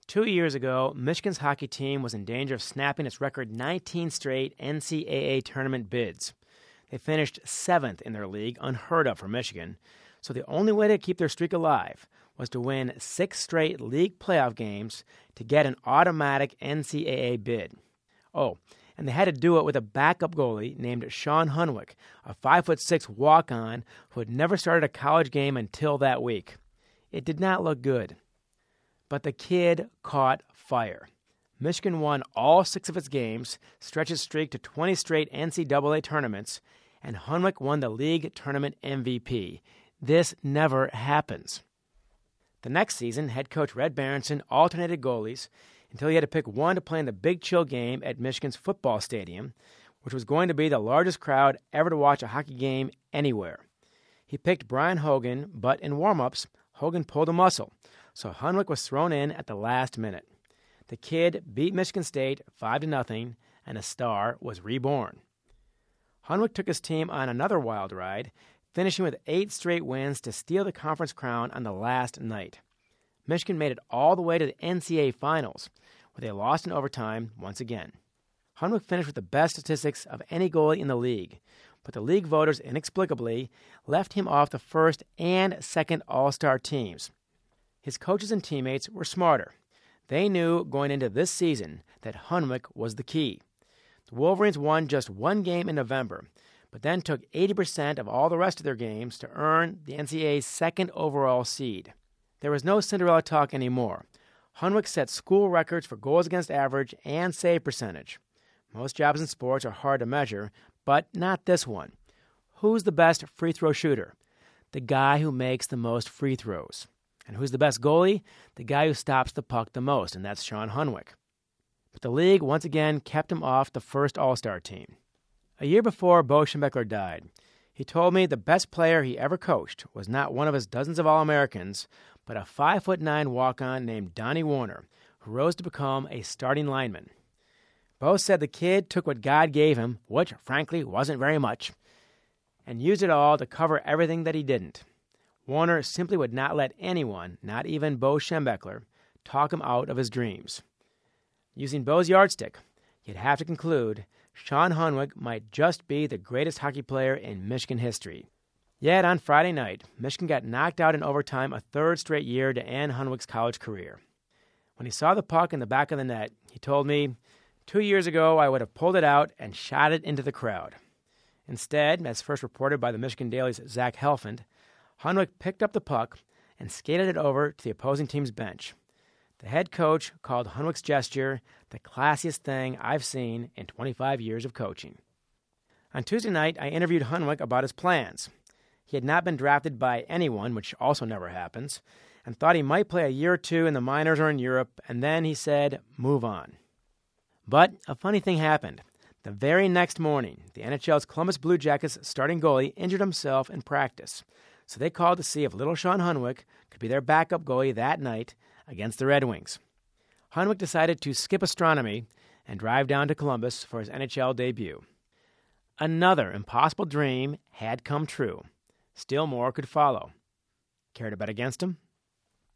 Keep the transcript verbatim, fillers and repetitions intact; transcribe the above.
Two years ago, Michigan's hockey team was in danger of snapping its record nineteen straight N C double A tournament bids. They finished seventh in their league, unheard of for Michigan, so the only way to keep their streak alive was to win six straight league playoff games to get an automatic N C double A bid. Oh, and they had to do it with a backup goalie named Sean Hunwick, a five foot six walk-on who had never started a college game until that week. It did not look good. But the kid caught fire. Michigan won all six of its games, stretched its streak to twenty straight N C double A tournaments, and Hunwick won the league tournament M V P. This never happens. The next season, head coach Red Berenson alternated goalies until he had to pick one to play in the Big Chill game at Michigan's football stadium, which was going to be the largest crowd ever to watch a hockey game anywhere. He picked Brian Hogan, but in warm-ups, Hogan pulled a muscle, so Hunwick was thrown in at the last minute. The kid beat Michigan State five to nothing, and a star was reborn. Hunwick took his team on another wild ride, finishing with eight straight wins to steal the conference crown on the last night. Michigan made it all the way to the N C double A finals, where they lost in overtime once again. Hunwick finished with the best statistics of any goalie in the league, but the league voters inexplicably left him off the first and second All-Star teams. His coaches and teammates were smarter. They knew going into this season that Hunwick was the key. The Wolverines won just one game in November, but then took eighty percent of all the rest of their games to earn the N C double A's second overall seed. There was no Cinderella talk anymore. Hunwick set school records for goals against average and save percentage. Most jobs in sports are hard to measure, but not this one. Who's the best free throw shooter? The guy who makes the most free throws. And who's the best goalie? The guy who stops the puck the most, and that's Sean Hunwick. But the league once again kept him off the first All-Star team. A year before Bo Schembechler died, he told me the best player he ever coached was not one of his dozens of All-Americans, but a five foot nine walk-on named Donnie Warner, who rose to become a starting lineman. Bo said the kid took what God gave him, which, frankly, wasn't very much, and used it all to cover everything that he didn't. Warner simply would not let anyone, not even Bo Schembechler, talk him out of his dreams. Using Bo's yardstick, you'd have to conclude Sean Hunwick might just be the greatest hockey player in Michigan history. Yet on Friday night, Michigan got knocked out in overtime a third straight year to end Hunwick's college career. When he saw the puck in the back of the net, he told me, "Two years ago I would have pulled it out and shot it into the crowd." Instead, as first reported by the Michigan Daily's Zach Helfand, Hunwick picked up the puck and skated it over to the opposing team's bench. The head coach called Hunwick's gesture the classiest thing I've seen in twenty-five years of coaching. On Tuesday night, I interviewed Hunwick about his plans. He had not been drafted by anyone, which also never happens, and thought he might play a year or two in the minors or in Europe, and then he said, move on. But a funny thing happened. The very next morning, the N H L's Columbus Blue Jackets starting goalie injured himself in practice, so they called to see if little Sean Hunwick could be their backup goalie that night against the Red Wings. Hunwick decided to skip astronomy and drive down to Columbus for his N H L debut. Another impossible dream had come true. Still more could follow. Care to bet against him?